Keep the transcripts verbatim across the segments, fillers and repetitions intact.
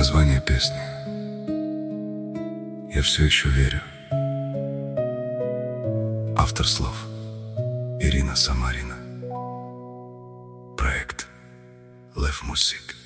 Название песни. Я все еще верю. Автор слов Ирина Самарина. Проект Лев Мусик.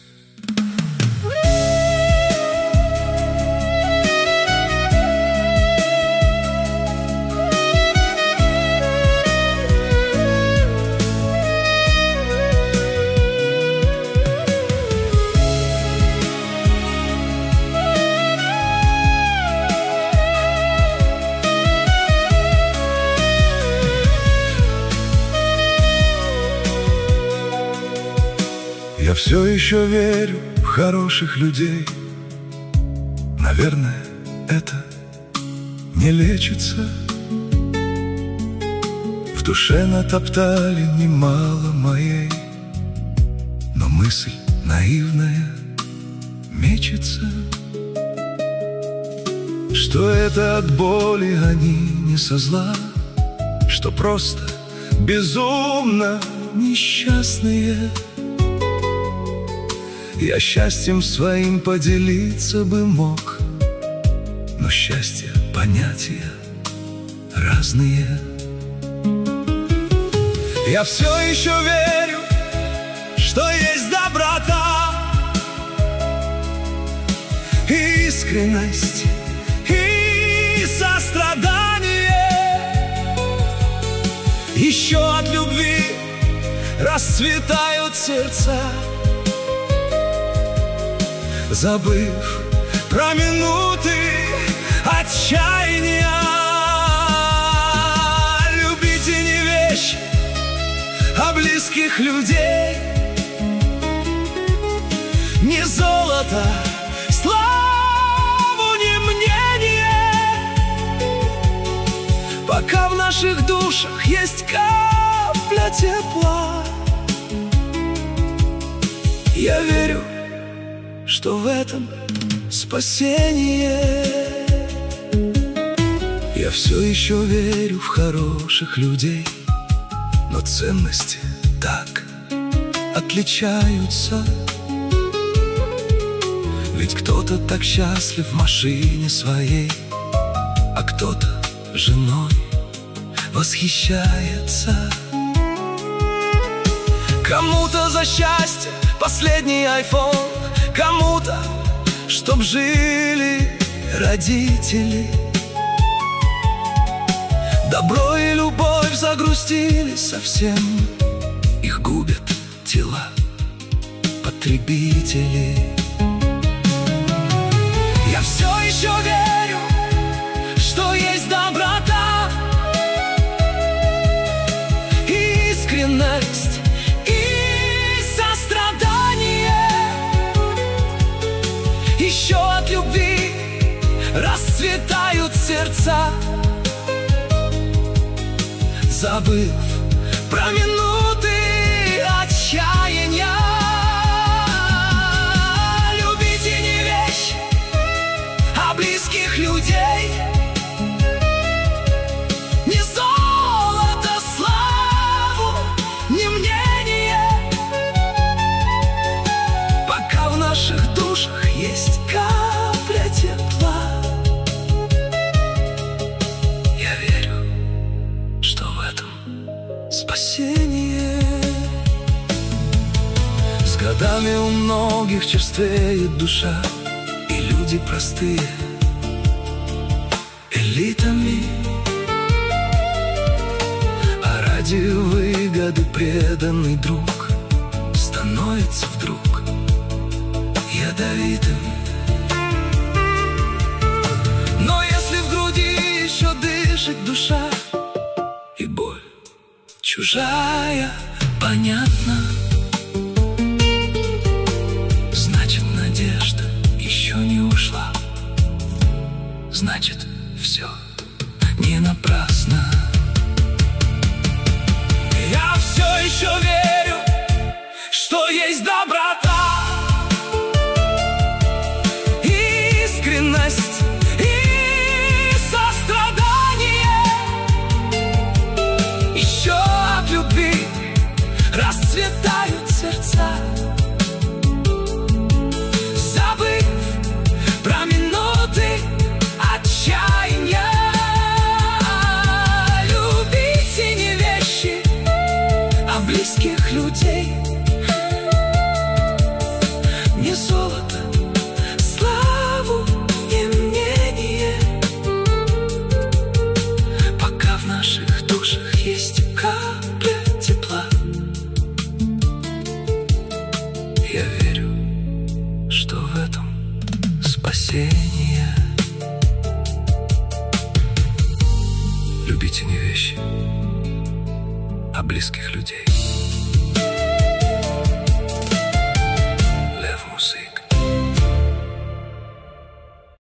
Я все еще верю в хороших людей. Наверное, это не лечится. В душе натоптали немало моей, но мысль наивная мечется, что это от боли они не со зла, что просто безумно несчастные. Я счастьем своим поделиться бы мог, но счастье — понятия разные. Я все еще верю, что есть доброта, искренность и сострадание. Еще от любви расцветают сердца, забыв про минуты отчаяния. Любите не вещь, а близких людей, не золото, славу, не мнение. Пока в наших душах есть капля тепла, я верю, что в этом спасение. Я все еще верю в хороших людей, но ценности так отличаются. Ведь кто-то так счастлив в машине своей, а кто-то женой восхищается. Кому-то за счастье последний айфон, кому-то, чтоб жили родители. Добро и любовь загрустили совсем, их губят тела потребителей. Я все еще верю, что есть доброта, искренность и сострадание. Еще от любви расцветают сердца, забыв про минуты отчаяния. Любите не вещь, а близких людей, не золото, славу, не мнение. Пока в наших душах есть капля тепла, я верю, что в этом спасение. С годами у многих черствеет душа, и люди простые элитами, а ради выгоды преданный друг становится вдруг ядовитым. Но если в груди еще дышит душа, и боль чужая, понятно, значит, надежда еще не ушла, значит, все не напрасно. Я все еще верю, что есть доброта, искренность и сострадание. Еще от любви расцветают сердца, забыв близких людей. Не золото, славу и мнение, пока в наших душах есть капля тепла. Я верю, что в этом спасение. Любите не вещи, а близких людей.